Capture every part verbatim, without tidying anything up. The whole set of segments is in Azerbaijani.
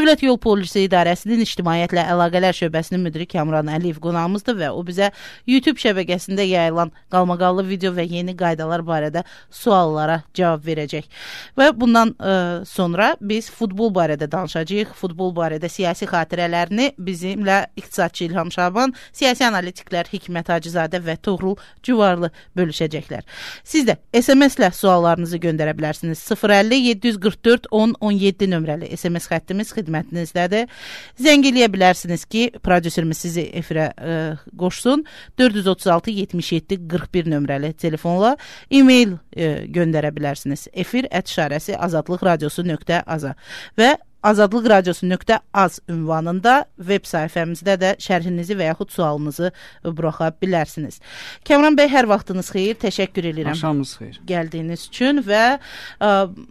Dövlət Yol Polisi İdarəsinin İctimaiyyətlə Əlaqələr Şöbəsinin müdiri Kamran Əliyev qonağımızdır və o bizə YouTube şəbəkəsində yayılan qalmaqallı video və yeni qaydalar barədə suallara cavab verəcək. Və bundan ə, sonra biz futbol barədə danışacağıq. Futbol barədə siyasi xatirələrini bizimlə iqtisadçı İlham Şaban, siyasi analitiklər Hikmət Hacızadə və Toğrul Cüvarlı bölüşəcəklər. Siz də S M S-lə suallarınızı göndərə bilərsiniz. sıfır əlli yeddi yüz qırx dörd on on yeddi nömrəli S M S xəttimiz xidmətinizdədir. Zəng eləyə bilərsiniz ki, prodüserimiz sizi efirə ə, qoşsun. dörd yüz otuz altı yetmiş yeddi qırx bir nömrəli telefonla e-mail ə, göndərə bilərsiniz. Efir ət işarəsi azadlıq radiosu nöqtə aza və azadlıq radiosu nöqtə az ünvanında web sayfəmizdə də şərhinizi və yaxud sualınızı buraxa bilərsiniz. Kamran bəy, hər vaxtınız xeyir, təşəkkür edirəm. Axşamınız xeyir. Gəldiyiniz üçün və ə,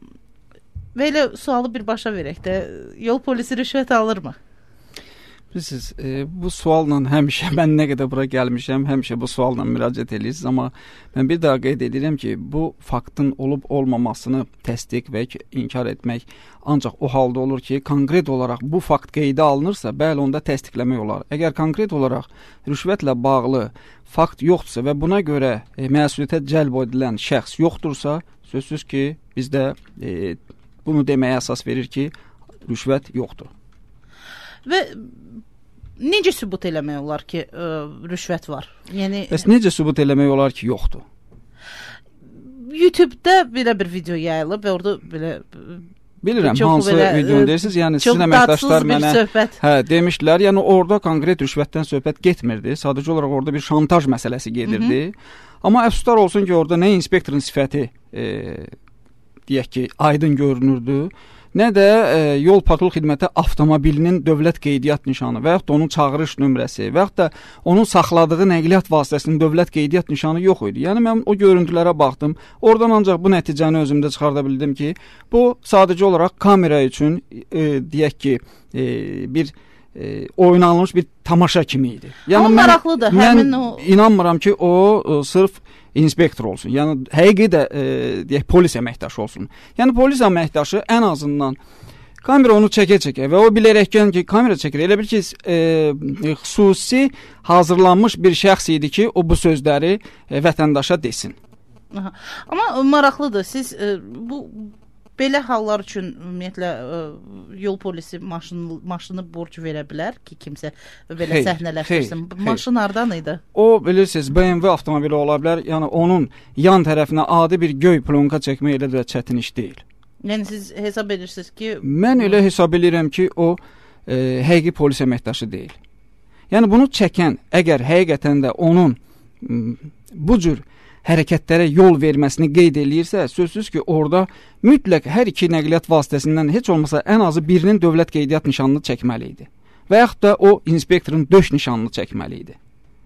belə sualı birbaşa verək də, yol polisi rüşvət alırmı? Bilirsiniz, e, bu sualla həmişə, mən nə qədər bura gəlmişəm, həmişə bu sualla müraciət edirsiniz, amma mən bir daha qeyd edirəm ki, bu faktın olub-olmamasını təsdiq və inkar etmək ancaq o halda olur ki, konkret olaraq bu fakt qeydə alınırsa, bəli, onda təsdiqləmək olar. Əgər konkret olaraq rüşvətlə bağlı fakt yoxdursa və buna görə e, məsuliyyətə cəlb edilən şəxs yoxdursa, sözsüz ki, bizdə e, bunu deməyə əsas verir ki, rüşvət yoxdur. Və necə sübut eləmək olar ki, ə, rüşvət var? Yəni Bəs necə sübut eləmək olar ki, yoxdur? YouTube-da belə bir video yayılıb və orada belə Bilirəm, hansı videonu deyirsiniz, yəni sizin əməkdaşlar mənə hə, demişdilər, yəni orada konkret rüşvətdən söhbət getmirdi, sadəcə olaraq orada bir şantaj məsələsi gedirdi. Hı -hı. Amma əfsuslar olsun ki, orada nə inspektorun sifəti e, deyək ki, aydın görünürdü, nə də e, yol patrul xidməti avtomobilinin dövlət qeydiyyat nişanı və yaxud da onun çağırış nömrəsi və yaxud da onun saxladığı nəqliyyat vasitəsinin dövlət qeydiyyat nişanı yox idi. Yəni mən o görüntülərə baxdım. Oradan ancaq bu nəticəni özümdə çıxarda bildim ki, bu sadəcə olaraq kamera üçün e, deyək ki, e, bir e, oynanılmış bir tamaşa kimi idi. Yəni amma maraqlıdır. Mən, həmin mən o inanmıram ki, o e, sırf inspektor olsun. Yəni həqiqi də e, deyək polis əməkdaşı olsun. Yəni polis əməkdaşı ən azından kamera onu çəkə-çəkə və o bilərəkən ki, kamera çəkir. Elə bil ki, e, xüsusi hazırlanmış bir şəxs idi ki, o bu sözləri e, vətəndaşa desin. Aha. Amma maraqlıdır. Siz e, bu belə hallar üçün ümumiyyətlə ə, yol polisi maşını, maşını borc verə bilər ki, kimsə belə hey, səhnələşdirsin. Hey, Maşın hey. hardan idi? O, bilirsiniz, B M W avtomobili ola bilər. Yəni onun yan tərəfinə adi bir göy plonka çəkmək elə də çətin iş deyil. Yəni siz hesab edirsiniz ki... Mən elə hesab edirəm ki, o e, həqiqi polis əməkdaşı deyil. Yəni bunu çəkən, əgər həqiqətən də onun m, bu cür hərəkətlərə yol verməsini qeyd eləyirsə, sözsüz ki, orada mütləq hər iki nəqliyyat vasitəsindən heç olmasa ən azı birinin dövlət qeydiyyat nişanını çəkməli idi. Və yaxud da o inspektorun döş nişanını çəkməli idi.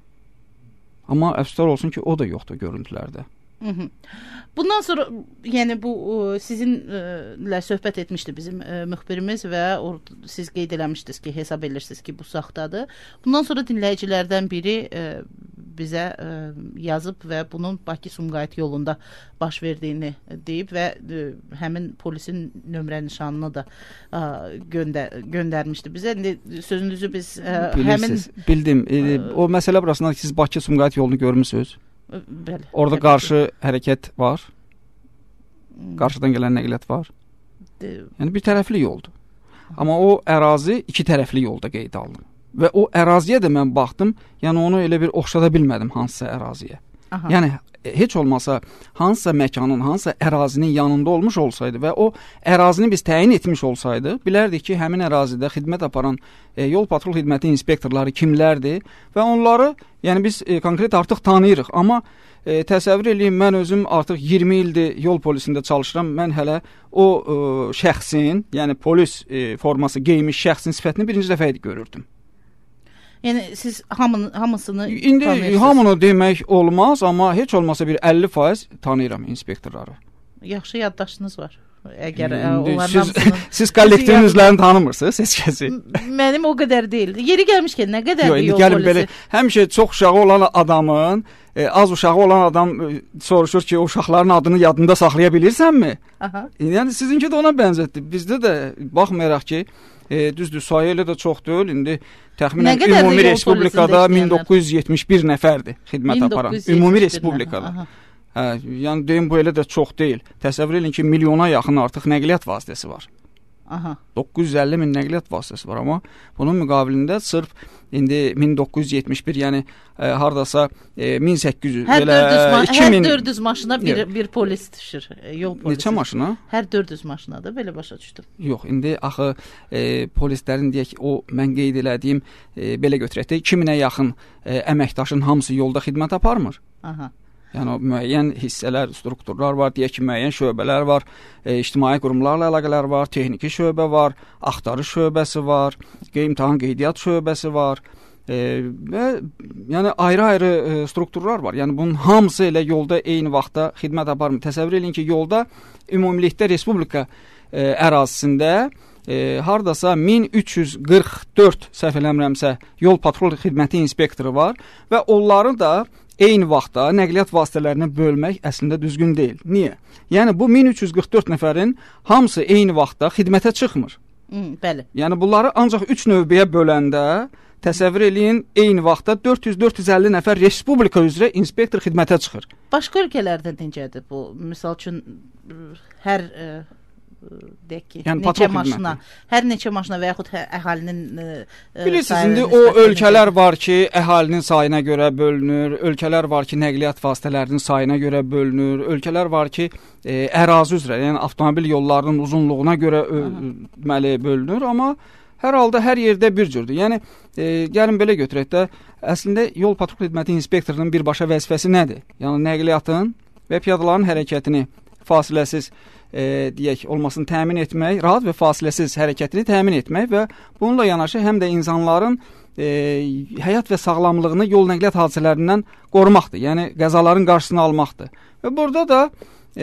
Amma əfsuslar olsun ki, o da yoxdur görüntülərdə. Hı -hı. Bundan sonra, yəni bu sizinlə söhbət etmişdi bizim ə, müxbirimiz və or, siz qeyd eləmişdiniz ki, hesab edirsiniz ki, bu saxtadır. Bundan sonra dinləyicilərdən biri ə, bizə ə, yazıb və bunun Bakı-Sumqayıt yolunda baş verdiyini deyib və ə, həmin polisin nömrə nişanını da ə, göndər göndərmişdi bizə. İndi sözünüzü biz ə, həmin bildim. E, o məsələ burasında siz Bakı-Sumqayıt yolunu görmüsünüz? Bəli. Orada qarşı hərəkət var. Qarşıdan gələn nəqliyyat var. De... Yəni bir tərəfli yoldur. Amma o ərazi iki tərəfli yolda qeyd alınıb. Və o əraziyə də mən baxdım, yəni onu elə bir oxşada bilmədim hansısa əraziyə. Aha. Yəni heç olmasa hansısa məkanın, hansısa ərazinin yanında olmuş olsaydı və o ərazini biz təyin etmiş olsaydı, bilərdik ki, həmin ərazidə xidmət aparan e, yol patrul xidməti inspektorları kimlərdir və onları, yəni biz e, konkret artıq tanıyırıq. Amma e, təsəvvür edin, mən özüm artıq iyirmi ildir yol polisində çalışıram. Mən hələ o e, şəxsin, yəni polis e, forması geymiş şəxsin sifətini birinci dəfə idi görürdüm. Yəni siz hamını, hamısını İndi tanıyırsınız. Hamını demək olmaz, amma heç olmasa bir əlli faiz tanıyıram inspektorları. Yaxşı yaddaşınız var. Əgər İndi onların siz, hamısının... siz kollektivin üzvlərini tanımırsınız heç kəsi? Mənim o qədər deyil. Yeri gəlmişkən nə qədər Yox, bir yol gəlin polisi? Belə, həmişə çox uşağı olan adamın, e, az uşağı olan adam e, soruşur ki, o uşaqların adını yadında saxlaya bilirsənmi? Aha. Yəni sizinki də ona bənzətdi. Bizdə də baxmayaraq ki, e, düzdür, sayı elə də çox deyil. İndi təxminən ümumi respublikada min doqquz yüz yetmiş bir nəfərdir xidmət aparan. Ümumi respublikada. Aha. Hə, yəni deyim bu elə də çox deyil. Təsəvvür edin ki, milyona yaxın artıq nəqliyyat vasitəsi var. Aha. doqquz yüz əlli min nəqliyyat vasitəsi var, amma bunun müqabilində sırf indi min doqquz yüz yetmiş bir, yəni e, hardasa e, min səkkiz yüz hər belə iki min hər dörd yüz maşına bir bir polis düşür. Yol polisi. Neçə maşına? Hər dörd yüz maşına da belə başa düşdüm. Yox, indi axı e, polislərin deyək o mən qeyd elədiyim e, belə götürək də iki minə yaxın e, əməkdaşın hamısı yolda xidmət aparmır. Aha. Yəni müəyyən hissələr, strukturlar var, deyək ki, müəyyən şöbələr var, e, ictimai qurumlarla əlaqələr var, texniki şöbə var, axtarış şöbəsi var, qeyri-imtahan qeydiyyat şöbəsi var e, və yəni ayrı-ayrı e, strukturlar var. Yəni bunun hamısı elə yolda eyni vaxtda xidmət aparmır. Təsəvvür edin ki, yolda ümumilikdə respublika e, ərazisində e, hardasa min üç yüz qırx dörd səhv eləmirəmsə yol patrul xidməti inspektoru var və onları da eyni vaxtda nəqliyyat vasitələrini bölmək əslində düzgün deyil. Niyə? Yəni bu min üç yüz qırx dörd nəfərin hamısı eyni vaxtda xidmətə çıxmır. Hmm, bəli. Yəni bunları ancaq üç növbəyə böləndə təsəvvür eləyin, eyni vaxtda dörd yüz dörd yüz əlli nəfər respublika üzrə inspektor xidmətə çıxır. Başqa ölkələrdə necədir bu? Misal üçün hər ə, deyək ki, yəni, neçə maşına, hər neçə maşına və yaxud əhalinin ə, bilirsiniz, indi o ölkələr var ki, əhalinin sayına görə bölünür, ölkələr var ki, nəqliyyat vasitələrinin sayına görə bölünür, ölkələr var ki, e, ərazi üzrə, yəni avtomobil yollarının uzunluğuna görə ö, deməli bölünür, amma hər halda hər yerdə bir cürdür. Yəni e, gəlin belə götürək də, əslində yol patrul xidməti inspektorunun birbaşa vəzifəsi nədir? Yəni nəqliyyatın və piyadaların hərəkətini fasiləsiz E, deyək, olmasını təmin etmək, rahat və fasiləsiz hərəkətini təmin etmək və bununla yanaşı həm də insanların e, həyat və sağlamlığını yol nəqliyyat hadisələrindən qorumaqdır. Yəni qəzaların qarşısını almaqdır. Və burada da e,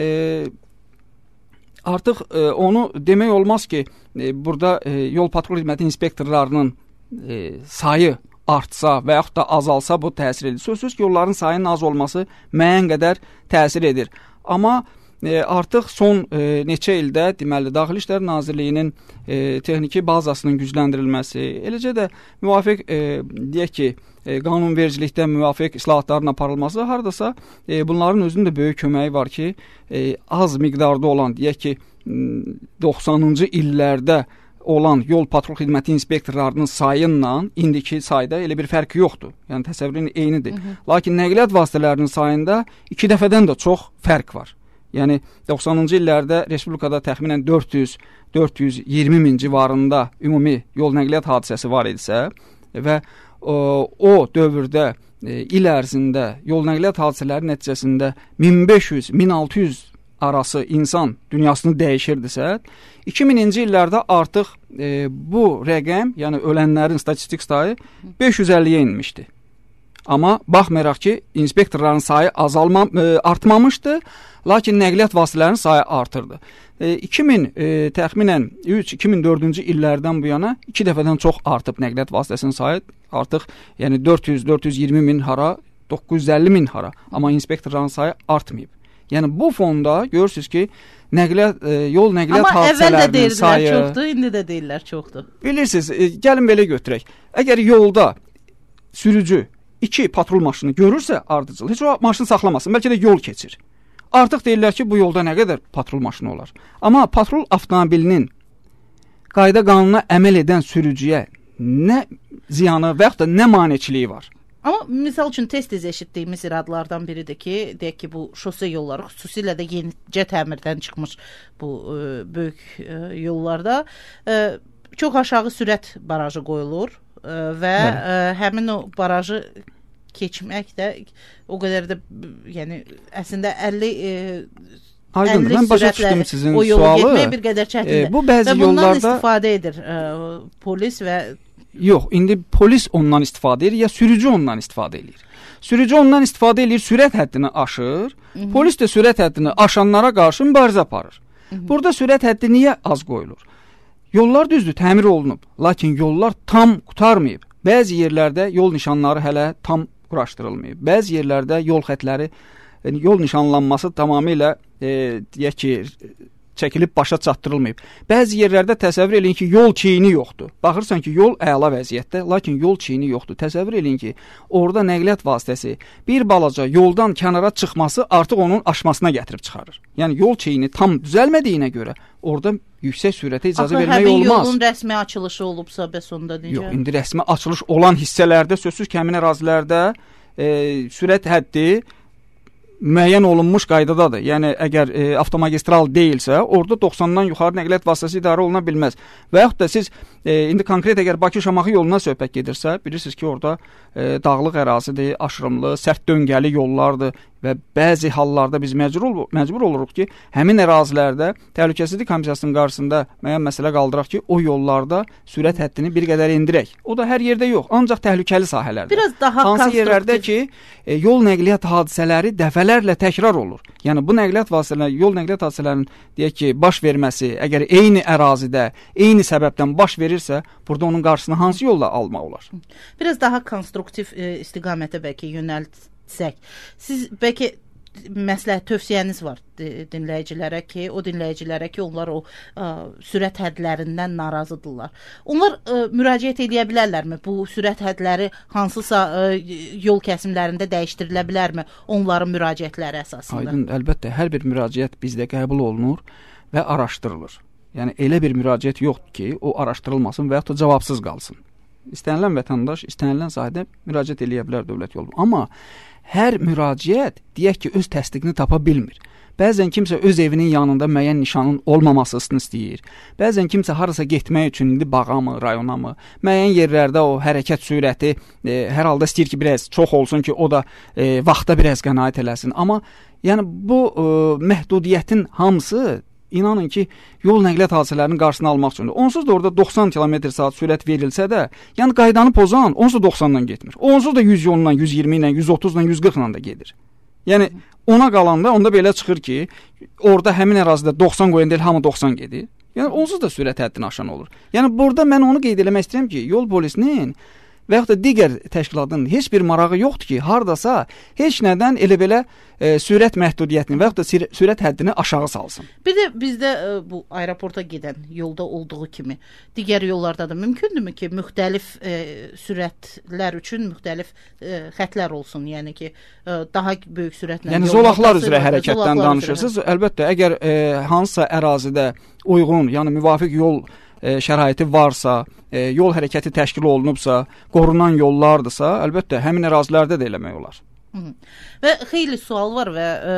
artıq e, onu demək olmaz ki, e, burada e, yol patrul xidməti inspektorlarının e, sayı artsa və yaxud da azalsa bu təsir edir. Sözsüz ki, yolların sayının az olması müəyyən qədər təsir edir. Amma E, artıq son e, neçə ildə deməli Daxili İşlər Nazirliyinin e, texniki bazasının gücləndirilməsi, eləcə də müvafiq e, deyək ki, e, qanunvericilikdə müvafiq islahatların aparılması hardasa e, bunların özünün də böyük köməyi var ki, e, az miqdarda olan deyək ki, doxsanıncı illərdə olan yol patrul xidməti inspektorlarının sayınla indiki sayda elə bir fərqi yoxdur. Yəni təsəvvürün eynidir. Hı -hı. Lakin nəqliyyat vasitələrinin sayında iki dəfədən də çox fərq var. Yəni doxsanıncı illərdə respublikada təxminən dörd yüz dörd yüz iyirmi min civarında ümumi yol nəqliyyat hadisəsi var idisə və o, o dövrdə e, il ərzində yol nəqliyyat hadisələri nəticəsində min beş yüz min altı yüz arası insan dünyasını dəyişirdisə, iki minci illərdə artıq e, bu rəqəm, yəni ölənlərin statistik sayı beş yüz əlliyə enmişdi. Amma baxmayaraq ki, inspektorların sayı azalma, e, artmamışdı, lakin nəqliyyat vasitələrinin sayı artırdı. E, iki min e, təxminən üç iki min dördüncü illərdən bu yana iki dəfədən çox artıb nəqliyyat vasitəsinin sayı. Artıq yəni dörd yüz dörd yüz iyirmi min hara, doqquz yüz əlli min hara, amma inspektorların sayı artmayıb. Yəni bu fonda görürsüz ki, nəqliyyat e, yol nəqliyyat hadisələrinin sayı çoxdur, indi də deyirlər çoxdur. Bilirsiniz, e, gəlin belə götürək. Əgər yolda sürücü iki patrul maşını görürsə ardıcıl, heç o maşını saxlamasın, bəlkə də yol keçir. Artıq deyirlər ki, bu yolda nə qədər patrul maşını olar. Amma patrul avtomobilinin qayda qanuna əməl edən sürücüyə nə ziyanı və yaxud da nə maneçiliyi var? Amma misal üçün tez-tez eşitdiyimiz iradlardan biridir ki, deyək ki, bu şose yolları, xüsusilə də yenicə təmirdən çıxmış bu e, böyük e, yollarda e, çox aşağı sürət barajı qoyulur e, və e, həmin o barajı keçmək də o qədər də, yəni əslində əlli e, Aydındır, mən başa düşdüm sizin o yolu sualı. Getmək bir qədər çətindir. E, bu bəzi və bundan yollarda istifadə edir e, polis və yox, indi polis ondan istifadə edir ya sürücü ondan istifadə edir. Sürücü ondan istifadə edir, sürət həddini aşır. Hı -hı. Polis də sürət həddini aşanlara qarşı mübarizə aparır. Burada sürət həddi niyə az qoyulur? Yollar düzdür, təmir olunub, lakin yollar tam qurtarmayıb. Bəzi yerlərdə yol nişanları hələ tam quraşdırılmayıb. Bəzi yerlərdə yol xətləri, yəni yol nişanlanması tamamilə e, deyək ki, çəkilib başa çatdırılmayıb. Bəzi yerlərdə təsəvvür eləyin ki, yol çiyini yoxdur. Baxırsan ki, yol əla vəziyyətdə, lakin yol çiyini yoxdur. Təsəvvür eləyin ki, orada nəqliyyat vasitəsi bir balaca yoldan kənara çıxması artıq onun aşmasına gətirib çıxarır. Yəni yol çiyini tam düzəlmədiyinə görə orada yüksək sürətə icazə vermək olmaz. Axı, həmin yolun rəsmi açılışı olubsa, bəs onda necə? Yox, indi rəsmi açılış olan hissələrdə, sözsüz ki, həmin ərazilərdə e, sürət həddi müəyyən olunmuş qaydadadır. Yəni, əgər e, avtomagistral deyilsə, orada doxsandan yuxarı nəqliyyat vasitəsi idarə oluna bilməz. Və yaxud da siz e, indi konkret əgər Bakı-Şamaxı yoluna söhbət gedirsə, bilirsiniz ki, orada e, dağlıq ərazidir, aşırımlı, sərt döngəli yollardır və bəzi hallarda biz məcbur, ol məcbur oluruq ki, həmin ərazilərdə Təhlükəsizlik Komissiyasının qarşısında müəyyən məsələ qaldıraq ki, o yollarda sürət həddini bir qədər endirək. O da hər yerdə yox, ancaq təhlükəli sahələrdə. Biraz daha hansı yerlərdə ki, e, yol nəqliyyat hadisələri dəfələrlə təkrar olur. Yəni bu nəqliyyat vasitələri, yol nəqliyyat hadisələrinin deyək ki, baş verməsi, əgər eyni ərazidə, eyni səbəbdən baş verirsə, burada onun qarşısını hansı yolla almaq olar? Biraz daha konstruktiv e, istiqamətə bəlkə yönəltsək. Siz bəlkə məsləhət tövsiyəniz var dinləyicilərə ki, o dinləyicilərə ki, onlar o ə, sürət hədlərindən narazıdırlar. Onlar ə, müraciət edə bilərlərmi? Bu sürət hədləri hansısa ə, yol kəsimlərində dəyişdirilə bilərmi onların müraciətləri əsasında? Aydın, əlbəttə, hər bir müraciət bizdə qəbul olunur və araşdırılır. Yəni elə bir müraciət yoxdur ki, o araşdırılmasın və yaxud da cavabsız qalsın. İstənilən vətəndaş, istənilən sahədə müraciət eləyə bilər dövlət yolu. Amma hər müraciət deyək ki, öz təsdiqini tapa bilmir. Bəzən kimsə öz evinin yanında müəyyən nişanın olmamasını istəyir. Bəzən kimsə harasa getmək üçün indi bağa mı, rayona mı, müəyyən yerlərdə o hərəkət sürəti e, hər halda istəyir ki, biraz çox olsun ki, o da e, vaxta biraz qənaət eləsin. Amma yəni bu e, məhdudiyyətin hamısı İnanın ki, yol nəqliyyat hadisələrinin qarşısını almaq üçündür. Onsuz da orada doxsan kilometr saat sürət verilsə də, yəni qaydanı pozan onsuz da doxsandan getmir. Onsuz da yüz yolundan yüz iyirmi ilə, yüz otuz ilə, yüz qırx ilə də gedir. Yəni ona qalanda onda belə çıxır ki, orada həmin ərazidə doxsan qoyan deyil, hamı doxsan gedir. Yəni onsuz da sürət həddini aşan olur. Yəni burada mən onu qeyd eləmək istəyirəm ki, yol polisinin və yaxud da digər təşkilatın heç bir marağı yoxdur ki, hardasa heç nədən elə belə e, sürət məhdudiyyətini və yaxud da sürət həddini aşağı salsın. Bir də bizdə e, bu aeroporta gedən yolda olduğu kimi digər yollarda da mümkündürmü ki, müxtəlif e, sürətlər üçün müxtəlif e, xətlər olsun, yəni ki, e, daha böyük sürətlə. Yəni zolaqlar üzrə hərəkətdən danışırsınız. Əlbəttə, əgər e, hansısa ərazidə uyğun, yəni müvafiq yol E, şəraiti varsa, e, yol hərəkəti təşkil olunubsa, qorunan yollardırsa, əlbəttə həmin ərazilərdə də eləmək olar. Hı -hı. Və xeyli sual var və e,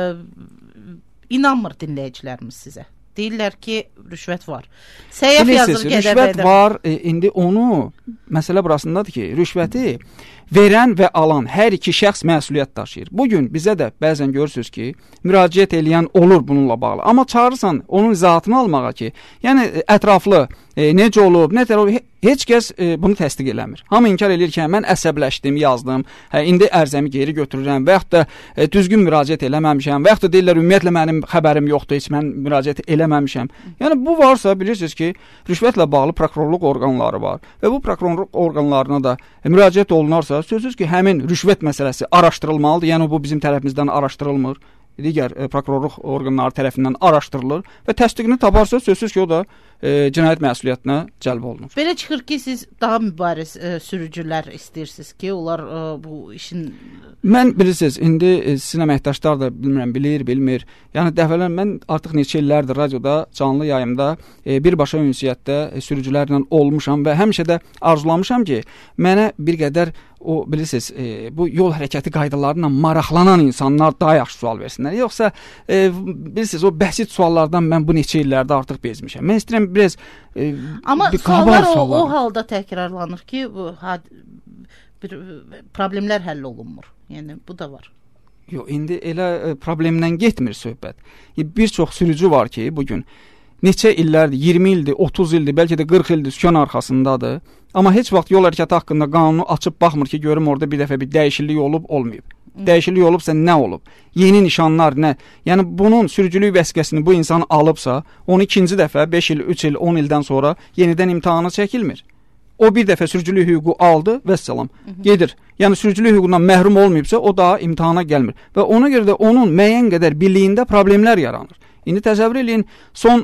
inanmır dinləyicilərimiz sizə. Deyirlər ki, rüşvət var. Səyyaf yazır qədər rüşvət qədər. Var. E, indi onu, məsələ burasındadır ki, rüşvəti verən və alan hər iki şəxs məsuliyyət daşıyır. Bugün bizə də bəzən görürsünüz ki, müraciət eləyən olur bununla bağlı. Amma çağırırsan onun izahatını almağa ki, yəni ətraflı e, necə olub, nə tər olub, heç kəs e, bunu təsdiq eləmir. Hamı inkar eləyir ki, mən əsəbləşdim, yazdım, hə, indi ərzəmi geri götürürəm və yaxud da e, düzgün müraciət eləməmişəm və yaxud da deyirlər, ümumiyyətlə mənim xəbərim yoxdur, heç mən müraciət eləməmişəm. Yəni bu varsa, bilirsiniz ki, rüşvətlə bağlı prokurorluq orqanları var və bu prokurorluq orqanlarına da e, müraciət olunarsa, sözsüz ki, həmin rüşvət məsələsi araşdırılmalıdır. Yəni bu bizim tərəfimizdən araşdırılmır. Digər e, prokurorluq orqanları tərəfindən araşdırılır və təsdiqini taparsa, sözsüz ki, o da e, cinayət məsuliyyətinə cəlb olunur. Belə çıxır ki, siz daha mübariz e, sürücülər istəyirsiniz ki, onlar e, bu işin... Mən bilirsiniz, indi e, sizin əməkdaşlar da bilmirəm, bilir, bilmir. Yəni dəfələr mən artıq neçə illərdir radioda, canlı yayımda e, birbaşa ünsiyyətdə e, sürücülərlə olmuşam və həmişə də arzulamışam ki, mənə bir qədər o bilirsiniz, e, bu yol hərəkəti qaydalarına maraqlanan insanlar daha yaxşı sual versinlər. Yoxsa e, bilirsiniz, o bəsit suallardan mən bu neçə illərdə artıq bezmişəm. Mən istəyirəm biraz e, Amma bir suallar o, o halda təkrarlanır ki, bu had, bir problemlər həll olunmur. Yəni bu da var. Yox, indi elə e, problemdən getmir söhbət. E, bir çox sürücü var ki, bugün neçə illərdir, iyirmi ildir, otuz ildir, bəlkə də qırx ildir sükan arxasındadır. Amma heç vaxt yol hərəkəti haqqında qanunu açıb baxmır ki, görüm orada bir dəfə bir dəyişiklik olub, olmayıb. Dəyişiklik olubsa nə olub? Yeni nişanlar nə? Yəni bunun sürücülük vəsiqəsini bu insan alıbsa, onu ikinci dəfə beş il, üç il, on ildən sonra yenidən imtahana çəkilmir. O bir dəfə sürücülük hüququ aldı və səlam, gedir. Yəni sürücülük hüququndan məhrum olmayıbsa, o daha imtahana gəlmir. Və ona görə də onun müəyyən qədər birliyində problemlər yaranır. İndi təsəvvür eləyin, son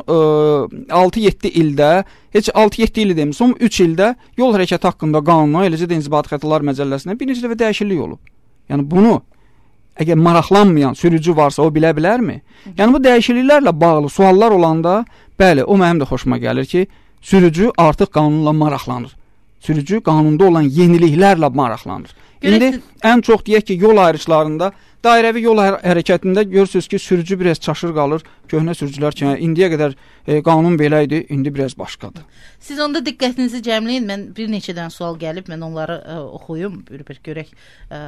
altı yeddi ildə, heç altı yeddi il demir, son üç ildə yol hərəkəti haqqında qanuna, eləcə də İnzibati Xətalar Məcəlləsinə bir neçə dəfə dəyişiklik olub. Yəni bunu əgər maraqlanmayan sürücü varsa, o bilə bilərmi? Yəni bu dəyişikliklərlə bağlı suallar olanda, bəli, o mənim də xoşuma gəlir ki, sürücü artıq qanunla maraqlanır. Sürücü qanunda olan yeniliklərlə maraqlanır. İndi ən çox deyək ki, yol ayrıclarında, dairəvi yol hərəkətində görürsünüz ki, sürücü biraz çaşır qalır. Köhnə sürücülər ki, indiyə qədər e, qanun belə idi, indi biraz başqadır. Siz onda diqqətinizi cəmləyin. Mən bir neçədən sual gəlib, mən onları ə, oxuyum, bir-bir görək. Ə,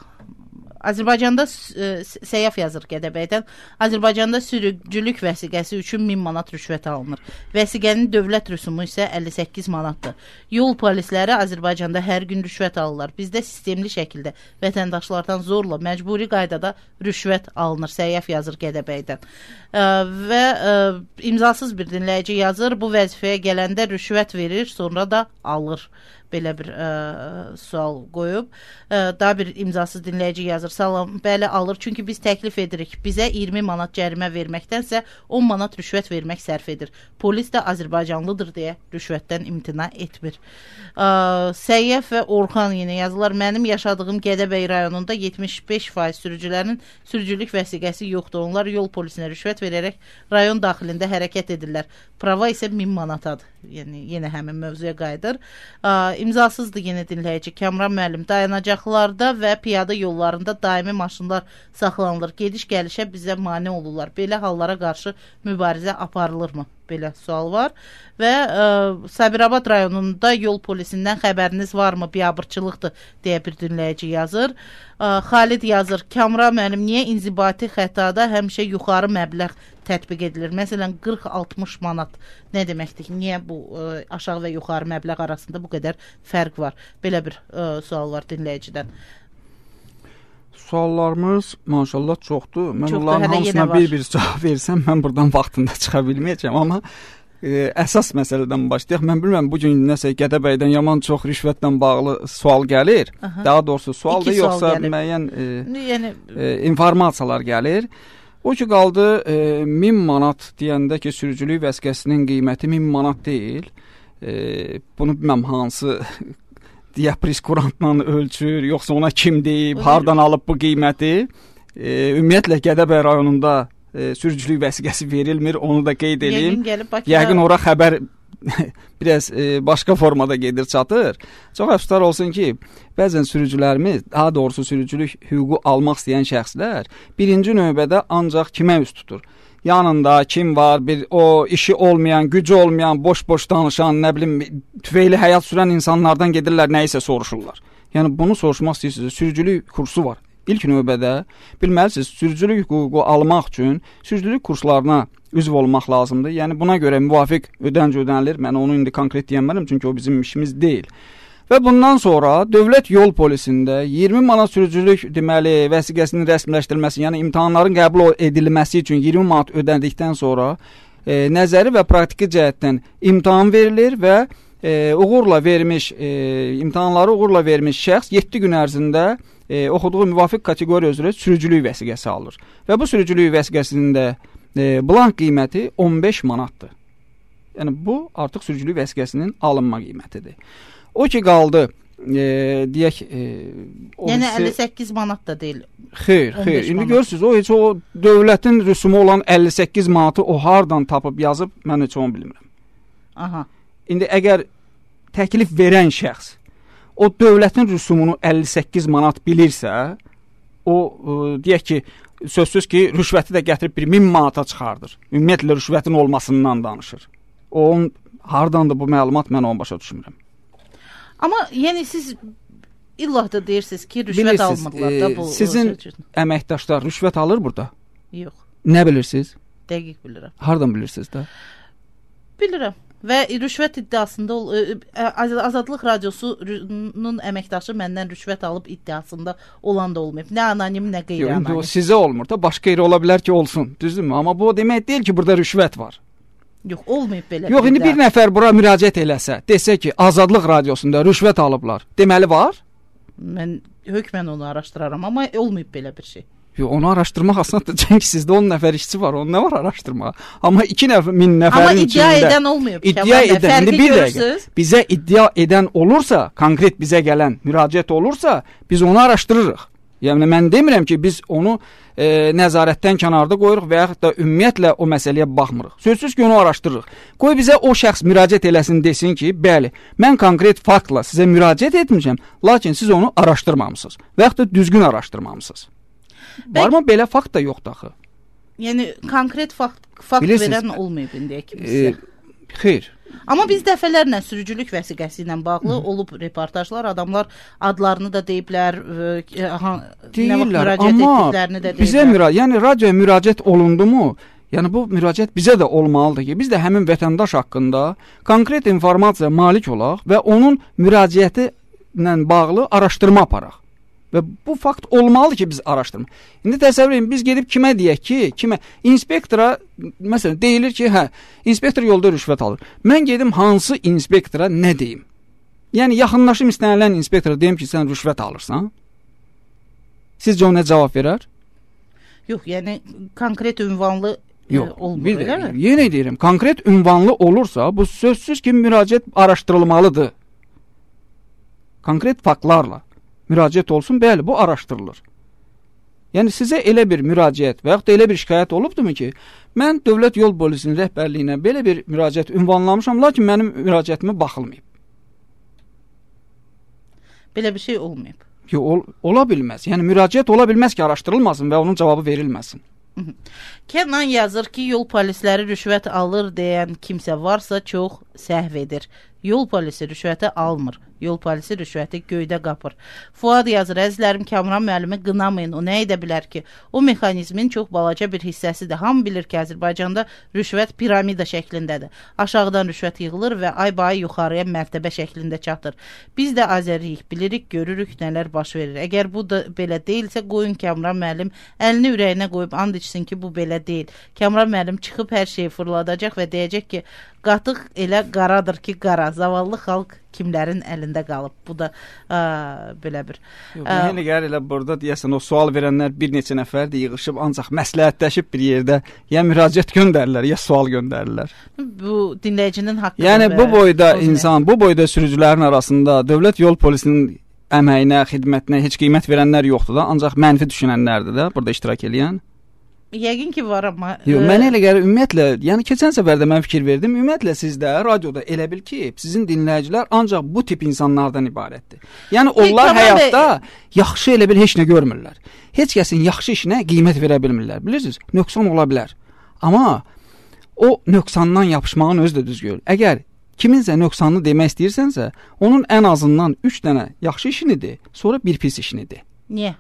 Azərbaycanda ə, Səyyaf yazır Gədəbəydən. Azərbaycanda sürücülük vəsiqəsi üçün min manat rüşvət alınır. Vəsiqənin dövlət rüsumu isə əlli səkkiz manatdır. Yol polisləri Azərbaycanda hər gün rüşvət alırlar. Bizdə sistemli şəkildə vətəndaşlardan zorla, məcburi qaydada rüşvət alınır. Səyyaf yazır Gədəbəydən. Ə, və ə, imzasız bir dinləyici yazır, bu vəzifəyə gələndə rüşvət verir, sonra da alır. Belə bir ə, sual qoyub. Ə, daha bir imzasız dinləyici yazır. Salam, bəli alır, çünki biz təklif edirik. Bizə iyirmi manat cərimə verməkdənsə on manat rüşvət vermək sərf edir. Polis də Azərbaycanlıdır deyə rüşvətdən imtina etmir. Ə, Səyyəf və Orxan yenə yazılar. Mənim yaşadığım Gədəbəy rayonunda yetmiş beş faiz sürücülərin sürücülük vəsiqəsi yoxdur. Onlar yol polisinə rüşvət verərək rayon daxilində hərəkət edirlər. Prava isə min manatadır. Yəni yenə həmin mövzuya qayıdır. Ə, İmzasızdır yenə dinləyici Kamran müəllim. Dayanacaqlarda və piyada yollarında daimi maşınlar saxlanılır. Gediş-gəlişə bizə mane olurlar. Belə hallara qarşı mübarizə aparılırmı? Belə sual var. Və ə, Sabirabad rayonunda yol polisindən xəbəriniz varmı? Biabırçılıqdır deyə bir dinləyici yazır. Ə, Xalid yazır. Kamran müəllim, niyə inzibati xətada həmişə yuxarı məbləğ tətbiq edilir? Məsələn, qırx altmış manat nə deməkdir? Niyə bu ə, aşağı və yuxarı məbləğ arasında bu qədər fərq var? Belə bir ə, sual var dinləyicidən. Suallarımız maşallah çoxdur. Mən çoxdur, onların hamısına bir-bir cavab versəm, mən buradan vaxtında çıxa bilməyəcəm, amma e, əsas məsələdən başlayaq. Mən bilmirəm, bugün nəsə Gədəbəydən yaman çox rüşvətlə bağlı sual gəlir. Aha. Daha doğrusu sual da yoxsa sual müəyyən e, yəni... e, informasiyalar gəlir. O ki qaldı e, min manat deyəndə ki, sürücülük vəsiqəsinin qiyməti min manat deyil. E, bunu bilməm hansı diapris kurantla ölçür, yoxsa ona kim deyib, hardan alıb bu qiyməti. E, ümumiyyətlə Gədəbəy rayonunda e, sürücülük vəsiqəsi verilmir, onu da qeyd edeyim. Yəqin ora xəbər biraz e, başqa formada gedir, çatır. Çox əfsuslar olsun ki, bəzən sürücülərimiz, daha doğrusu sürücülük hüququ almaq istəyən şəxslər birinci növbədə ancaq kimə üst tutur? Yanında kim var, bir o işi olmayan, gücü olmayan, boş-boş danışan, nə bilim, tüfeyli həyat sürən insanlardan gedirlər, nə isə soruşurlar. Yəni bunu soruşmaq istəyirsiniz, sürücülük kursu var. İlk növbədə bilməlisiniz, sürücülük hüququ almaq üçün sürücülük kurslarına üzv olmaq lazımdır. Yəni buna görə müvafiq ödənc ödənilir. Mən onu indi konkret deyəmərəm, çünki o bizim işimiz deyil. Və bundan sonra dövlət yol polisində iyirmi manat sürücülük deməli vəsiqəsinin rəsmiləşdirilməsi, yəni imtahanların qəbul edilməsi üçün iyirmi manat ödəndikdən sonra e, nəzəri və praktiki cəhətdən imtahan verilir və e, uğurla vermiş e, imtahanları uğurla vermiş şəxs yeddi gün ərzində e, oxuduğu müvafiq kateqoriya üzrə sürücülük vəsiqəsi alır. Və bu sürücülük vəsiqəsinin də e, blank qiyməti on beş manatdır. Yəni bu artıq sürücülük vəsiqəsinin alınma qiymətidir. O ki qaldı, e, deyək... E, yəni əlli səkkiz manat da deyil. Xeyr, xeyr. İndi görürsünüz, o heç o dövlətin rüsumu olan əlli səkkiz manatı o hardan tapıb yazıb, mən heç onu bilmirəm. Aha. İndi əgər təklif verən şəxs o dövlətin rüsumunu əlli səkkiz manat bilirsə, o e, deyək ki, sözsüz ki, rüşvəti də gətirib bir min manata çıxardır. Ümumiyyətlə rüşvətin olmasından danışır. O, onun hardandır bu məlumat, mən onu başa düşmürəm. Amma yəni siz illah da deyirsiniz ki, rüşvət almırlar da bu. E, sizin əməkdaşlar rüşvət alır burada? Yox. Nə bilirsiniz? Dəqiq bilirəm. Hardan bilirsiniz də? Bilirəm. Və rüşvət iddiasında Azadlıq Radiosunun əməkdaşı məndən rüşvət alıb iddiasında olan da olmayıb. Nə anonim, nə qeyri-anonim. Yox, sizə olmur da, başqa yeri ola bilər ki, olsun. Düzdürmü? Amma bu o demək deyil ki, burada rüşvət var. Yox, olmayıb belə. Yox, indi bir nəfər bura müraciət eləsə, desə ki, Azadlıq Radiosunda rüşvət alıblar. Deməli var? Mən hökmən onu araşdıraram, amma olmayıb belə bir şey. Yox, onu araşdırmaq asandır. Çünki sizdə on nəfər işçi var, onu nə var araşdırmağa? Amma iki nəfər, min nəfərin içində... Amma iddia edən olmayıb. İddia edən, indi bir dəqiqə. Bizə iddia edən olursa, konkret bizə gələn müraciət olursa, biz onu araşdırırıq. Yəni, mən demirəm ki, biz onu e, nəzarətdən kənarda qoyuruq və yaxud da ümumiyyətlə o məsələyə baxmırıq. Sözsüz ki, onu araşdırırıq. Qoy bizə o şəxs müraciət eləsin, desin ki, bəli, mən konkret faktla sizə müraciət etmişəm, lakin siz onu araşdırmamısınız və yaxud da düzgün araşdırmamısınız. Varmı belə fakt da yoxdur axı? Yəni konkret fakt, fakt verən olmayıb indiyə kimi sizə. E, xeyr. Amma biz dəfələrlə sürücülük vəsiqəsi ilə bağlı olub reportajlar, adamlar adlarını da deyiblər, e, aha, deyirlər, amma bizə müraciət, yəni radioya müraciət olundu mu? Yəni bu müraciət bizə də olmalıdır ki, biz də həmin vətəndaş haqqında konkret informasiya malik olaq və onun müraciəti ilə bağlı araşdırma aparaq. Və bu fakt olmalıdır ki, biz araşdırma. İndi təsəvvür edin, biz gedib kimə deyək ki, kimə, inspektora, məsələn, deyilir ki, hə, inspektor yolda rüşvət alır. Mən gedim hansı inspektora nə deyim? Yəni, yaxınlaşım istənilən inspektora deyim ki, sən rüşvət alırsan? Sizcə o nə cavab verər? Yox, yəni, konkret ünvanlı Yox, e, olmur, bir elə mi? Yenə deyirəm, konkret ünvanlı olursa, bu sözsüz ki, müraciət araşdırılmalıdır. Konkret faktlarla müraciət olsun, bəli, bu araşdırılır. Yəni, sizə elə bir müraciət və yaxud da elə bir şikayət olubdurmu ki, mən Dövlət Yol Polisinin rəhbərliyinə belə bir müraciət ünvanlamışam, lakin mənim müraciətimə baxılmayıb. Belə bir şey olmayıb. Yox, ol, ola bilməz. Yəni, müraciət ola bilməz ki, araşdırılmasın və onun cavabı verilməsin. Kenan yazır ki, yol polisləri rüşvət alır deyən kimsə varsa çox səhv edir. Yol polisi rüşvəti almır. Yol polisi rüşvəti göydə qapır. Fuad yazır, əzizlərim, Kamran müəllimi qınamayın. O nə edə bilər ki? O mexanizmin çox balaca bir hissəsidir. Hamı bilir ki, Azərbaycanda rüşvət piramida şəklindədir. Aşağıdan rüşvət yığılır və ay-bay yuxarıya mərtəbə şəklində çatır. Biz də azəriyik, bilirik, görürük nələr baş verir. Əgər bu da belə deyilsə, qoyun Kamran müəllim əlini ürəyinə qoyub and içsin ki, bu belə deyil. Kamran müəllim çıxıb hər şeyi fırladacaq və deyəcək ki, qatıq elə qaradır ki, qara. Zavallı xalq kimlərin əlində qalıb. Bu da ə, belə bir... Mənə gəlir elə burada deyəsən, o sual verənlər bir neçə nəfər də yığışıb, ancaq məsləhətləşib bir yerdə ya müraciət göndərirlər, ya sual göndərirlər. Bu dinləyicinin haqqıdır. Yəni bu boyda insan, bu boyda sürücülərin arasında Dövlət Yol Polisinin əməyinə, xidmətinə heç qiymət verənlər yoxdur da, ancaq mənfi düşünənlərdir də burada iştirak edən. Yəqin ki var, amma... Yox, mənə elə gəlir, ümumiyyətlə, yəni keçən səfərdə mən fikir verdim, ümumiyyətlə sizdə, radioda elə bil ki, sizin dinləyicilər ancaq bu tip insanlardan ibarətdir. Yəni onlar e, həyatda bə... yaxşı elə bil heç nə görmürlər. Heç kəsin yaxşı işinə qiymət verə bilmirlər. Bilirsiniz, nöqsan ola bilər. Amma o nöqsandan yapışmağın özü də düzgün. Əgər kiminsə nöqsanını demək istəyirsənsə, onun ən azından üç dənə yaxşı işini de, sonra bir pis işini de. Niyə?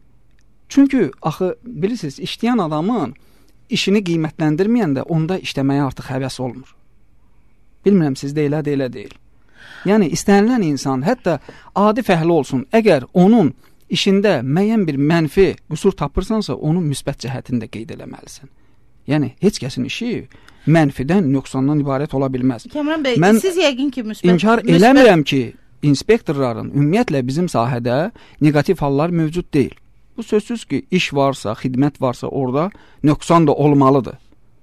Çünki, axı, bilirsiniz, işləyən adamın işini qiymətləndirməyəndə onda işləməyə artıq həvəs olmur. Bilmirəm, sizdə elə də elə deyil. Yəni, istənilən insan, hətta adi fəhli olsun, əgər onun işində müəyyən bir mənfi qüsur tapırsansa, onun müsbət cəhətini də qeyd eləməlisən. Yəni, heç kəsin işi mənfidən, nöqsandan ibarət ola bilməz. Kamran bəy, Mən siz yəqin ki, müsbət... İnkar müsbət... eləmirəm ki, inspektorların ümumiyyətlə bizim sahədə negativ hallar mövcud deyil. Bu sözsüz ki, iş varsa, xidmət varsa orada nöqsan da olmalıdır.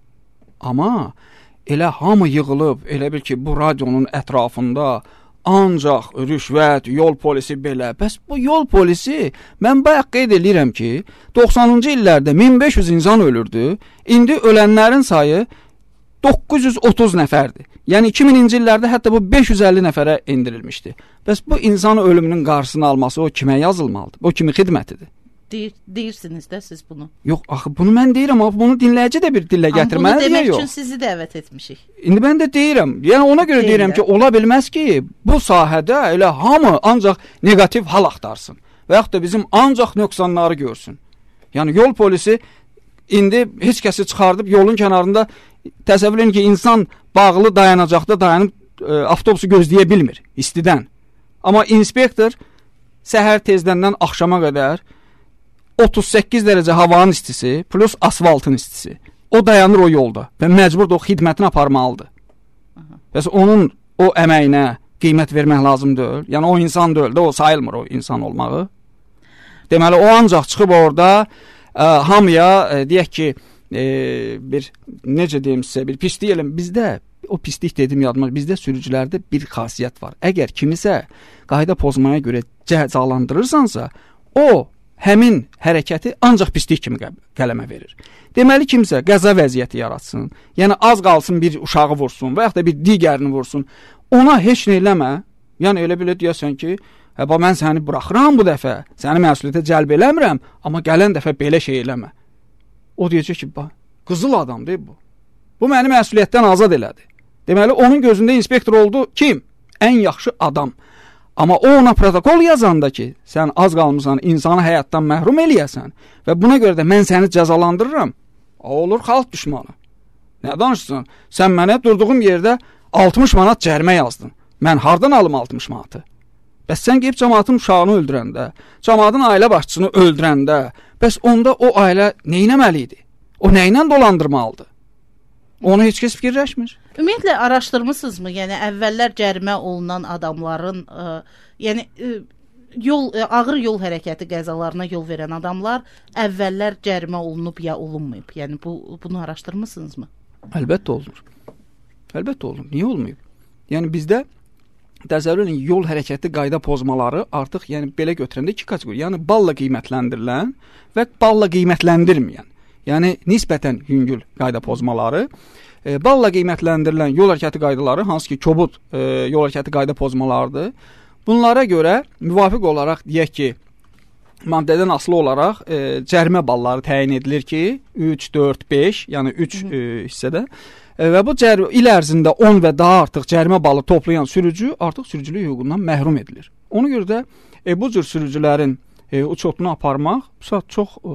Amma elə hamı yığılıb, elə bil ki, bu radionun ətrafında ancaq rüşvət, yol polisi belə. Bəs bu yol polisi, mən bayaq qeyd edirəm ki, doxsanıncı illərdə min beş yüz insan ölürdü, indi ölənlərin sayı doqquz yüz otuz nəfərdir. Yəni iki mininci illərdə hətta bu beş yüz əlli nəfərə endirilmişdi. Bəs bu insan ölümünün qarşısını alması o kimə yazılmalıdır? O kimi xidmətidir. Deyir, deyirsiniz də siz bunu. Yox, axı bunu mən deyirəm, amma bunu dinləyici də bir dillə gətirməlidir. Bunu demək yox. üçün sizi dəvət etmişik. İndi mən də deyirəm, yəni ona görə Deyil deyirəm də. ki, ola bilməz ki, bu sahədə elə hamı ancaq negativ hal axtarsın və yaxud da bizim ancaq nöqsanları görsün. Yəni yol polisi indi heç kəsi çıxardıb yolun kənarında təsəvvür edin ki, insan bağlı dayanacaqda dayanıb e, avtobusu gözləyə bilmir istidən. Amma inspektor səhər tezdəndən axşama qədər otuz səkkiz dərəcə havanın istisi plus asfaltın istisi. O dayanır o yolda və məcburdur o xidmətini aparmalıdır. Bəs onun o əməyinə qiymət vermək lazım deyil. Yəni o insan deyil də, o sayılmır o insan olmağı. Deməli o ancaq çıxıb orada ə, hamıya ə, deyək ki, ə, bir necə deyim sizə, bir pislik eləm. Bizdə o pislik dedim yadıma, bizdə sürücülərdə bir xasiyyət var. Əgər kimisə qayda pozmaya görə cəzalandırırsansa, o həmin hərəkəti ancaq pislik kimi qələmə verir. Deməli kimsə qəza vəziyyəti yaratsın, yəni az qalsın bir uşağı vursun və yaxud da bir digərini vursun, ona heç nə eləmə, yəni elə belə deyəsən ki, həba mən səni buraxıram bu dəfə, səni məsuliyyətə cəlb eləmirəm, amma gələn dəfə belə şey eləmə. O deyəcək ki, qızıl adamdır bu. Bu məni məsuliyyətdən azad elədi. Deməli, onun gözündə inspektor oldu kim? Ən yaxşı adam. Amma o ona protokol yazanda ki, sən az qalmısan, insanı həyatdan məhrum eləyəsən və buna görə də mən səni cəzalandırıram, o olur xalq düşmanı. Nə danışırsan? Sən mənə durduğum yerdə altmış manat cərimə yazdın. Mən hardan alım altmış manatı? Bəs sən gəlib cəmaatın uşağını öldürəndə, cəmaatın ailə başçısını öldürəndə, bəs onda o ailə nə etməli idi? O nə ilə dolandırmalıdır? Onu heç kəs fikirləşmir. Ümumiyyətlə araşdırmısınızmı? Yəni əvvəllər cərimə olunan adamların, ə, yəni ə, yol ə, ağır yol hərəkəti qəzalarına yol verən adamlar əvvəllər cərimə olunub ya olunmayıb? Yəni bu bunu araşdırmısınızmı? Əlbəttə olunur. Əlbəttə olunur. Niyə olmayıb? Yəni bizdə təsəvvür edin, yol hərəkəti qayda pozmaları artıq yəni belə götürəndə iki kateqoriya, yəni balla qiymətləndirilən və balla qiymətləndirməyən. Yəni nisbətən yüngül qayda pozmaları, e, balla qiymətləndirilən yol hərəkəti qaydaları, hansı ki kobud e, yol hərəkəti qayda pozmalarıdır. Bunlara görə müvafiq olaraq deyək ki, maddədən asılı olaraq e, cərimə balları təyin edilir ki, üç, dörd, beş, yəni üç e, hissədə e, və bu cərimə il ərzində on və daha artıq cərimə balı toplayan sürücü artıq sürücülük hüququndan məhrum edilir. Ona görə də e, bu cür sürücülərin e, uçotunu aparmaq çox e,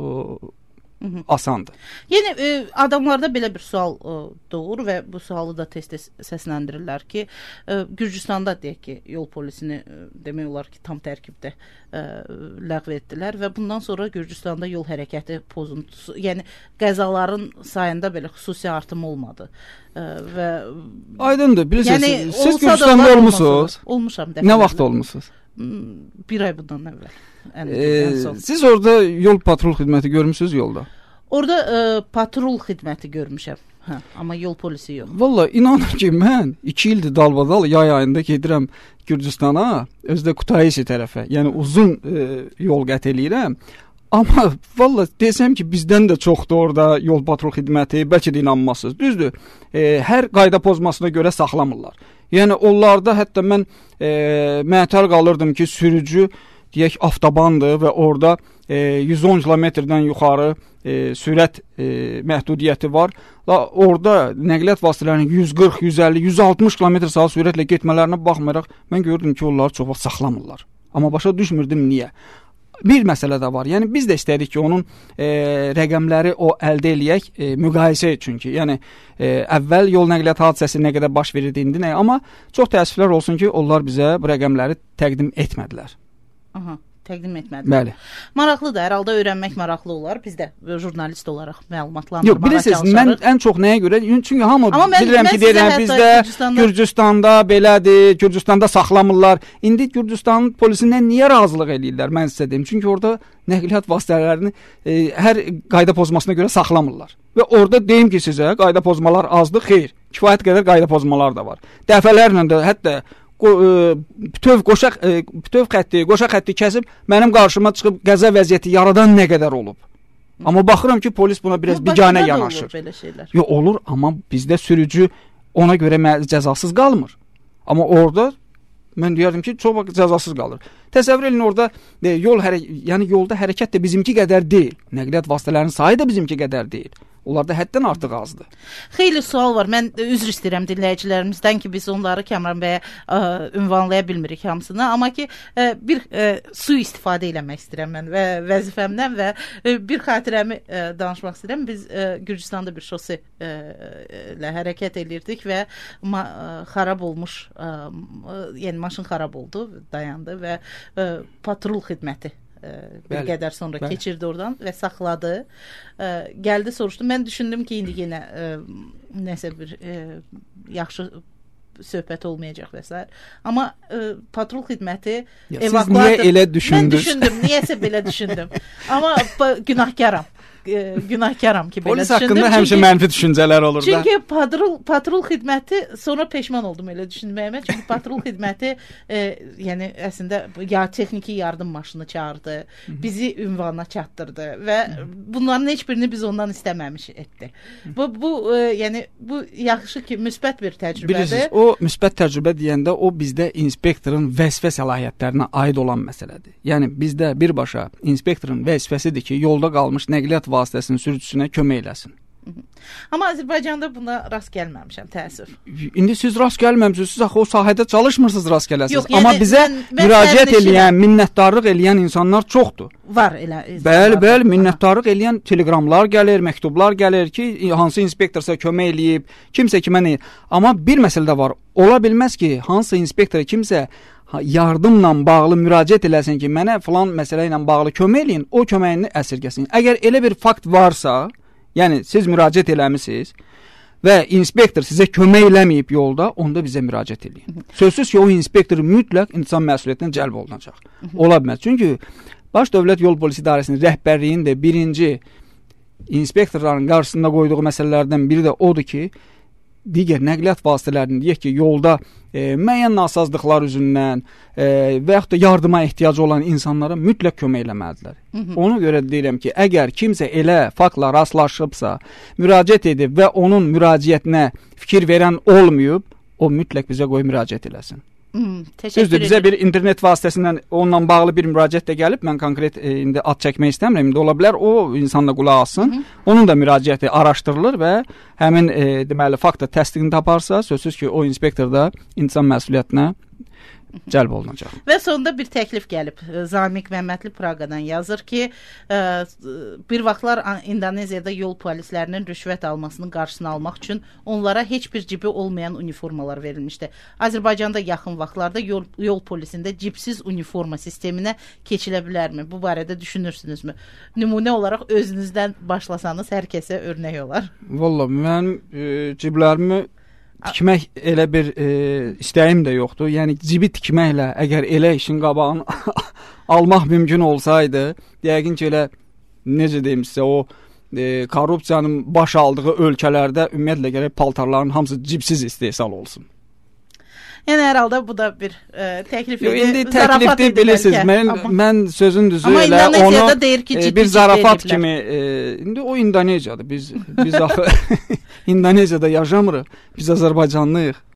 asandır. Yəni e, adamlarda belə bir sual e, doğur və bu sualı da tez-tez səsləndirirlər ki, e, Gürcüstanda deyək ki, yol polisini e, demək olar ki, tam tərkibdə e, ləğv etdilər və bundan sonra Gürcüstanda yol hərəkəti pozuntusu, yəni qəzaların sayında belə xüsusi artım olmadı. E, və aydındır, bilirsiniz, yəni, siz Gürcüstanda olmusunuz. Olmuşam dəfələrlə. Nə vaxt olmusunuz? Bir ay bundan əvvəl. Ən, Ee, ən son. Siz orada yol patrul xidməti görmüsünüz yolda? Orada e, patrul xidməti görmüşəm. Hə, amma yol polisi yox. Valla inanın ki, mən iki ildir dalbadal yay ayında gedirəm Gürcüstana, özdə Kutaisi tərəfə. Yəni uzun e, yol qət eləyirəm. Amma valla desəm ki, bizdən də çoxdur orada yol patrul xidməti, bəlkə də inanmazsınız. Düzdür, e, hər qayda pozmasına görə saxlamırlar. Yəni onlarda hətta mən e, məətəl qalırdım ki, sürücü deyək avtobandır və orada e, yüz on kilometrdən yuxarı e, sürət e, məhdudiyyəti var. La, orada nəqliyyat vasitələrinin yüz qırx, yüz əlli, yüz altmış kilometr saat sürətlə getmələrinə baxmayaraq mən gördüm ki, onları çox vaxt saxlamırlar. Amma başa düşmürdüm niyə. Bir məsələ də var. Yəni biz də istədik ki, onun e, rəqəmləri o əldə eləyək e, müqayisə üçün ki, yəni e, əvvəl yol nəqliyyat hadisəsi nə qədər baş verirdi indi nə, amma çox təəssüflər olsun ki, onlar bizə bu rəqəmləri təqdim etmədilər. Aha, təqdim etmədilər. Bəli. Maraqlıdır, hər halda öyrənmək maraqlı olar. Biz də jurnalist olaraq məlumatlandırmağa çalışırıq. Yox, bilirsiniz, mən ən çox nəyə görə? Çünki hamı mən, bilirəm ki, deyirəm, bizdə Gürcüstanda... Gürcüstanda belədir, Gürcüstanda saxlamırlar. İndi Gürcüstanın polisindən niyə razılıq eləyirlər? Mən sizə deyim. Çünki orada nəqliyyat vasitələrini e, hər qayda pozmasına görə saxlamırlar. Və orada deyim ki, sizə qayda pozmalar azdır, xeyr. Kifayət qədər qayda pozmalar da var. Dəfələrlə də hətta bütöv qoşa bütöv xətti, qoşa xətti kəsib mənim qarşıma çıxıb qəza vəziyyəti yaradan nə qədər olub. Amma baxıram ki, polis buna biraz biganə yanaşır. Yox, olur, amma bizdə sürücü ona görə cəzasız qalmır. Amma orada mən deyərdim ki, çox vaxt cəzasız qalır. Təsəvvür edin, orada e, yol hərə yəni yolda hərəkət də bizimki qədər deyil. Nəqliyyat vasitələrinin sayı da bizimki qədər deyil. Onlarda həddən artıq azdır. Xeyli sual var. Mən üzr istəyirəm dinləyicilərimizdən ki, biz onları Kəmran bəyə ə, ünvanlaya bilmirik hamısını, amma ki ə, bir ə, su istifadə eləmək istəyirəm mən və vəzifəmdən və ə, bir xatirəmi ə, danışmaq istəyirəm. Biz ə, Gürcüstanda bir şose ə, ilə hərəkət edirdik və ma ə, xarab olmuş, ə, yəni maşın xarab oldu, dayandı və ə, patrul xidməti bir bəli, qədər sonra bəli. Keçirdi oradan və saxladı. Ə, gəldi, soruşdu. Mən düşündüm ki, indi yenə ə, nəsə bir ə, yaxşı söhbət olmayacaq və s. Amma ə, patrul xidməti evakuator... Siz niyə elə düşündünüz? Mən düşündüm, niyəsə belə düşündüm. Amma günahkaram. Günahkaram ki, belə polis düşündüm. Polis haqqında həmişə mənfi düşüncələr olur da. Çünki patrul, patrul xidməti, sonra peşman oldum elə düşünməyimə. Çünki patrul xidməti e, yəni əslində ya texniki yardım maşını çağırdı, bizi ünvana çatdırdı və bunların heç birini biz ondan istəməmiş etdi. Bu, bu e, yəni bu yaxşı ki, müsbət bir təcrübədir. Bilirsiniz, o müsbət təcrübə deyəndə o bizdə inspektorun vəzifə səlahiyyətlərinə aid olan məsələdir. Yəni bizdə birbaşa inspektorun vəzifəsidir ki, yolda qalmış nəqliyyat vasitəsinin sürücüsünə kömək eləsin. Amma Azərbaycanda buna rast gəlməmişəm, təəssüf. İndi siz rast gəlməmisiniz, siz axı o sahədə çalışmırsınız, rast gələsiniz. Yox, yəni, amma bizə mən, mən müraciət eləyən, minnətdarlıq eləyən insanlar çoxdur. Var elə. Bəli, bəli, minnətdarlıq eləyən teleqramlar gəlir, məktublar gəlir ki, hansı inspektorsa kömək eləyib, kimsə kimə nə. Amma bir məsələ də var. Ola bilməz ki, hansı inspektora kimsə yardımla bağlı müraciət eləsin ki, mənə filan məsələ ilə bağlı kömək eləyin, o köməyini əsirgəsin. Əgər elə bir fakt varsa, yəni siz müraciət eləmisiniz və inspektor sizə kömək eləməyib yolda, onda bizə müraciət eləyin. Sözsüz ki, o inspektor mütləq insan məsuliyyətindən cəlb olunacaq. Ola bilməz. Çünki Baş Dövlət Yol Polisi İdarəsinin rəhbərliyinin də birinci inspektorların qarşısında qoyduğu məsələlərdən biri də odur ki, digər nəqliyyat vasitələrinin deyək ki, yolda e, müəyyən nasazlıqlar üzündən e, və yaxud da yardıma ehtiyacı olan insanlara mütləq kömək eləməlidirlər. Ona görə deyirəm ki, əgər kimsə elə faktla rastlaşıbsa, müraciət edib və onun müraciətinə fikir verən olmayıb, o mütləq bizə qoy müraciət eləsin. Hmm, Düzdür, bizə bir internet vasitəsindən onunla bağlı bir müraciət də gəlib, mən konkret e, indi ad çəkmək istəmirəm, indi ola bilər o insan da qulaq alsın, Hı -hı. onun da müraciəti araşdırılır və həmin e, deməli fakt da təsdiqini taparsa, sözsüz ki, o inspektor da insan məsuliyyətinə cəlb olunacaq. Və sonunda bir təklif gəlib. Zamiq Məmmədli Praqadan yazır ki, bir vaxtlar İndoneziyada yol polislərinin rüşvət almasının qarşısını almaq üçün onlara heç bir cibi olmayan uniformalar verilmişdi. Azərbaycanda yaxın vaxtlarda yol, yol polisində cibsiz uniforma sisteminə keçilə bilərmi? Bu barədə düşünürsünüzmü? Nümunə olaraq özünüzdən başlasanız hər kəsə örnək olar. Vallahi mən e, ciblərimi tikmək elə bir e, istəyim də yoxdur. Yəni cibi tikməklə əgər elə işin qabağını almaq mümkün olsaydı, yəqin ki elə necə deyim sizə o e, korrupsiyanın baş aldığı ölkələrdə ümumiyyətlə gərək paltarların hamısı cibsiz istehsal olsun. Yəni hər halda bu da bir e, təklif idi. İndi təklifdir, bilirsiniz. Mən amma, mən sözün düzü amma elə onu deyir ki, ciddi, e, bir zarafat ciddi kimi e, indi o İndoneziyadır. Biz biz axı İndoneziyada yaşamırıq. Biz Azərbaycanlıyıq.